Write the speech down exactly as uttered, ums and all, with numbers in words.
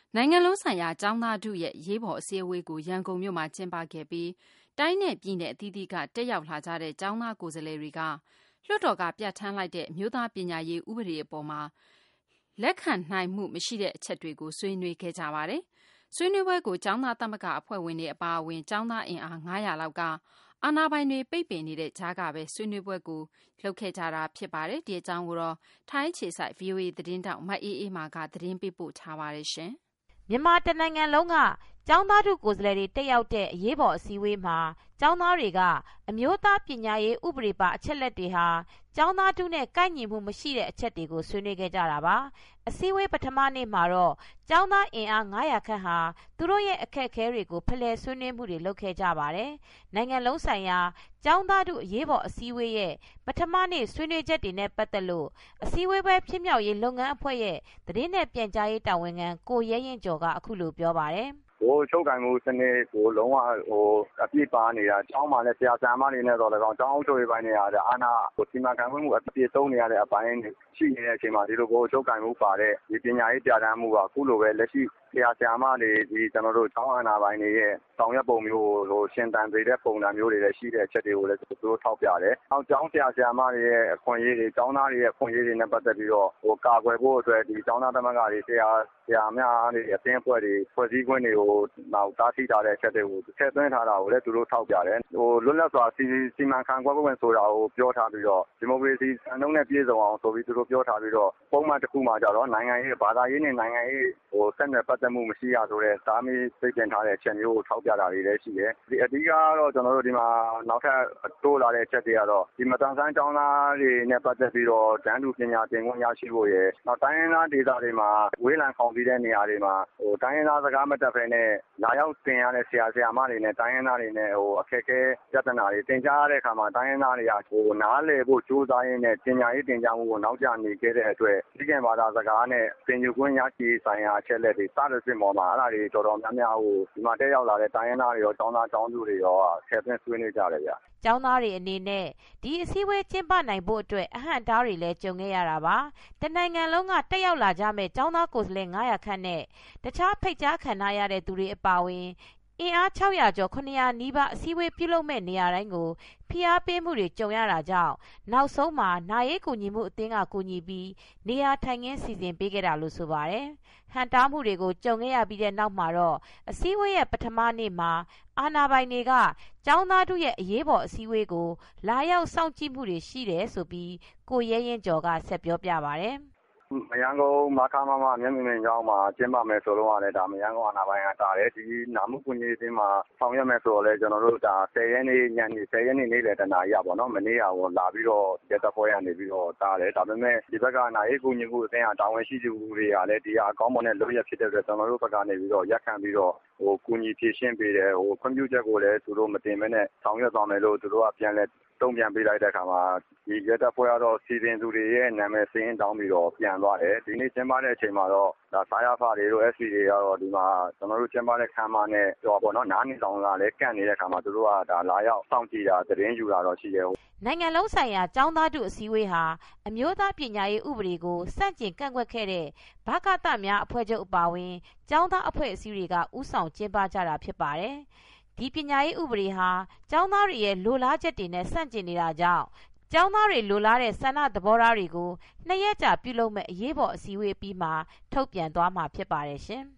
နိုင်ငံလုံးဆိုင်ရာကျောင်းသားထုရဲ့အရေးပေါ်အစည်းအဝေးကိုရန်ကုန်မြို့မှာကျင်းပခဲ့ပြီးတိုင်းနဲ့ပြည်နယ်အသီးသီးကတက်ရောက်လာကြတဲ့ကျောင်းသားကိုယ်စားလှယ်တွေကလွှတ်တော်ကပြဋ္ဌာန်းလိုက်တဲ့အမျိုးသားပညာရေးဥပဒေအပေါ်မှာလက်ခံနိုင်မှုမရှိတဲ့အချက်တွေကိုဆွေးနွေးခဲ့ကြပါတယ်။ဆွေးနွေးပွဲကိုကျောင်းသားသမဂ္ဂအဖွဲ့ဝင်တွေအပါအဝင်ကျောင်းသားအင်အား၅၀၀လောက်ကအာဏာပိုင်တွေပိတ်ပင်နေတဲ့ကြားကပဲဆွေးနွေးပွဲကိုလုပ်ခဲ့ကြတာဖြစ်ပါတယ်။ဒီအကြောင်းကိုတော့ထိုင်းအခြေစိုက် ဗွီအိုအေ သတင်းတောက်မအေးအေးမာကသတင်းပေးပို့ထားပါတယ်ရှင်။မြန်မာတနိုင်ငံလုံးကကျောင်းသားထုကိုယ်စားလှယ်တွေတက်ရောက်တဲ့အရေးပေါ်အစည်းအဝေးမှာကျောင်းသားတွေကအမျိုးသားပညာရေးဥပဒေပါအချက်လက်တွေဟာကျောင်းသားထုနဲ့ကိုက်ညီမှုမရှိတဲ့အချက်တွေကိုဆွေးနွေးခဲ့ကြတာပါ။အစည်းအဝေးပထမနေ့မှာတော့ကျောင်းသားအင်အား၅၀၀ခန့်ဟာသူတို့ရဲ့အခက်အခဲတွေကိုဖလှယ်ဆွေးနွေးမှုတွေလုပ်ခဲ့ကြပါတယ်။နိုင်ငံလုံးဆိုင်ရာကျောင်းသားထုအရေးပေါ်အစည်းအဝေးရဲ့ပထမနေ့ဆွေးနွေးချက်တွေနဲ့ပတ်သက်လို့အစည်းအဝေးပွဲဖြစ်မြောက်ရေးလုပ်ငန်းအဖွဲ့ရဲ့သတင်းနဲ့ပြန်ကြားရေးတာဝန်ခံကိုရဲရင်ကျော်ကအခုလိုပြောပါတယ်။ဟိုချုပ်ကံမှုစနစ်ကိုလုံးဝဟိုအပြည့်ပါနေတာကျောင်းမှာလည်းဆရာဆရာမတွေနဲ့တော့လည်းကောင်းကျောင်းအုပ်ချုပ်ရေးပိုင်းတွေအားအာနာဟိုစီမံခန့်ခွဲမှုအပြည့်သုံးနေရတဲ့အပိုင်းရှိနေတဲ့အချိန်မှာဒီလိုကိုချုပ်ကံမှုပါတဲ့ဒီပညာရေးပြဋ္ဌာန်းမှုကအခုလိုပဲလက်ရှိဆရာဆရာမတွေဒီကျွန်တော်တို့ကျောင်းအာဏာပိုင်းတွေရဲ့ဆောင်ရွက်ပုံမျိုးဟိုရှင်းတန်သေးတဲ့ပုံစံမျိုးတွေလည်းရှိတဲ့အချက်တွေကိုလည်းသူတို့ထောက်ပြတယ်။နောက်ကျောင်းဆရာဆရာမတွေရဲ့အခွင့်အရေးတွေကျောင်းသားတွေရဲ့အခွင့်အရေးတွေနဲ့ပတ်သက်ပြီးတော့ဟိုကာကွယ်ဖို့အတွက်ဒီကျောင်းသားသမဂ္ဂတွေဆရာဆရာများတွေအသင်းအဖွဲ့တွေဖွဲ့စည်းခွင့်တွေကိုနောက်တားဆီးထားတဲ့အချက်တွေကိုထည့်သွင်းထားတာကိုလည်းသူတို့ထောက်ပြတယ်။ဟိုလွတ်လပ်စွာစီစီမံခန့်ခွဲခွင့်ဆိုတာကိုပြောထားပြီးတော့ဒီမိုကရေစီစံနှုန်းနဲ့ပြည့်စုံအောင်ဆိုပြီးသူတို့ပြောထားပြီးတော့ပုံမှန်တစ်ခုမှကြတော့နိုင်ငံရေးဘာသာရေးနဲ့နိုင်ငံရေးဟိုဆက်နွယ်ပတ်သက်မှုမရှိရဆိုတဲ့စာမီးသိတင်ထားတဲ့အချက်မျိုးကိုထောက်ပြတာတွေလည်းရှိတယ်။ဒီအဓိကကတော့ကျွန်တော်တို့ဒီမှာနောက်ထပ်တိုးလာတဲ့အချက်တွေကတော့ဒီမတန်ဆန်းကျောင်းသားတွေနဲ့ပတ်သက်ပြီးတော့တန်းတူပညာသင်ခွင့်ရရှိဖို့ရယ်နောက်တိုင်းရင်းသားဒေသတွေမှာဝေးလံခေါင်ပြီးတဲ့နေရာတွေမှာဟိုတိုင်းရင်းသားစကားမတတ်ဘဲနဲ့လာရောက်သင်ရတဲ့ဆရာဆရာမတွေနဲ့တိုင်းရင်းသားတွေနဲ့ဟိုအခက်အခဲပြဿနာတွေသင်ကြားရတဲ့အခါမှာတိုင်းရင်းသားတွေကဟိုနားလည်ဖို့ကြိုးစားရင်းနဲ့ပညာရေးသင်ကြားမှုကိုနောက်ကျနေခဲ့တဲ့အတွက်ဒီကံဘာသာစကားနဲ့သင်ယူခွင့်ရရှိဆိုင်ရာအချက်လက်တွေစသဖြင့်ပေါ်မှာအဲ့ဒါတွေတော်တော်များများဟိုဒီမှာတက်ရောက်လာတဲ့တိုင်းရင်းသားတွေရောကျောင်းသားကျောင်းသူတွေရောဆယ်သွင်းဆွေးနွေးကြတယ်ဗျ။ကျောင်းသားတွေအနေနဲ့ဒီအစည်းအဝေးကျင်းပနိုင်ဖို့အတွက်အဟန့်တားတွေလည်းကြုံခဲ့ရတာပါ။တနိုင်ငံလုံးကတက်ရောက်လာကြမဲ့ကျောင်းသားကိုယ်စားလှယ်၅၀၀ခန့်နဲ့တခြားဖိတ်ကြားခံထားရတဲ့သူတွေအပါအဝင်အင်အား၆၀၀ကျော်၇၀၀နီးပါးအစည်းအဝေးပြုလုပ်မဲ့နေရာတိုင်းကိုဖိအားပေးမှုတွေကြုံရတာကြောင့်နောက်ဆုံးမှာနာရေးကူညီမှုအသင်းကကူညီပြီးနေရာထိုင်ခင်းစီစဉ်ပေးခဲ့တာလို့ဆိုပါတယ်။ဟန်တားမှုတွေကိုကြုံခဲ့ရပြီးတဲ့နောက်မှာတော့အစည်းအဝေးရဲ့ပထမနေ့မှာအာဏာပိုင်တွေကကျောင်းသားတို့ရဲ့အရေးပေါ်အစည်းအဝေးကိုလာရောက်စောင့်ကြည့်မှုတွေရှိတယ်ဆိုပြီးကိုရဲရင်ကျော်ကဆက်ပြောပြပါတယ်။မရန်ကုန်မာခါမမမျက်မြင်မြင်ကြောင်းမှာကျင်းပမယ်ဆိုတော့လည်းဒါမရန်ကုန်အာဏာပိုင်ကတားတယ်ဒီနာမှုကွန်ရက်အင်းမှာဆောင်ရွက်မယ်ဆိုတော့လည်းကျွန်တော်တို့ဒါဆယ်ရက်နေ့ညနေဆယ်ရက်နေ့နေ့လယ်တနာရီပေါ့နော်မနေ့ကဟိုလာပြီးတော့ရက်သက်ပွဲရနေပြီးတော့တားတယ်ဒါပေမဲ့ဒီဘက်ကနာရေးကူညီမှုအသင်းကတာဝန်ရှိသူတွေကလည်းဒီဟာအကောင်းမွန်တဲ့လုပ်ရဖြစ်တဲ့အတွက်ကျွန်တော်တို့ဘက်ကနေပြီးတော့ရက်ခံပြီးတော့ဟိုကူညီဖြည့်ရှင်းပေးတယ်ဟိုခွင့်ပြုချက်ကိုလည်းသူတို့မတင်မဲနဲ့ဆောင်ရွက်သွားမယ်လို့သူတို့ကပြန်လဲတုံ့ပြန်ပေးလိုက်တဲ့အခါမှာဒီရက်သက်ပွဲကတော့စီစဉ်သူတွေရဲ့နာမည်စင်းတောင်းပြီးတော့ပြန်သွားတယ်ဒီနေ့ကျင်းပတဲ့အချိန်မှာတော့ဒါစားရဖတွေတို့ S P တွေကတော့ဒီမှာကျွန်တော်တို့ကျင်းပတဲ့ခန်းမနဲ့ပြောပေါ့နော်နားနေဆောင်ကလည်းကန့်နေတဲ့အခါမှာသူတို့ကဒါလာရောက်စောင့်ကြည့်တာသတင်းယူတာတော့ရှိတယ်နိုင်ငံလုံးဆိုင်ရာကျောင်းသားထုအစည်းအဝေးဟာအမျိုးသားပညာရေးဥပဒေကိုစန့်ကျင်ကန့်ကွက်ခဲ့တဲ့ဗကသများအဖွဲ့ချုပ်အပါအဝင်ကျောင်းသားအဖွဲ့အစည်းတွေကဥဆောင်ကျင်းပကြတာဖြစ်ပါတယ်။ဒီပညာရေးဥပဒေဟာကျောင်းသားတွေရဲ့လိုလားချက်တွေနဲ့ဆန့်ကျင်နေတာကြောင့်ကျောင်းသားတွေလိုလားတဲ့ဆန္ဒသဘောထားတွေကိုနှစ်ရက်ကြာပြုလုပ်မဲ့အရေးပေါ်အစည်းအဝေးပြီးမှထုတ်ပြန်သွားမှာဖြစ်ပါတယ်ရှင်။